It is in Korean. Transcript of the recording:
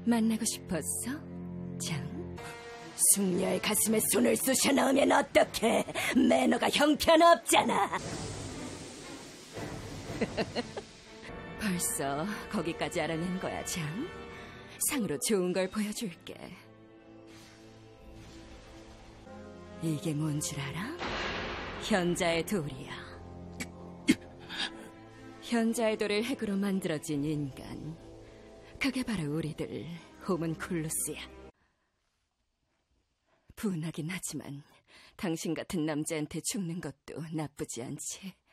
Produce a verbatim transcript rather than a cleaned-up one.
만나고 싶었어? 장? 숙녀의 가슴에 손을 쑤셔 넣으면 어떡해? 매너가 형편없잖아. 벌써 거기까지 알아낸 거야, 장? 상으로 좋은 걸 보여줄게. 이게 뭔 줄 알아? 현자의 돌이야. 현자의 돌을 핵으로 만들어진 인간. 그게 바로 우리들 호문쿨루스야. 분하긴 하지만 당신 같은 남자한테 죽는 것도 나쁘지 않지.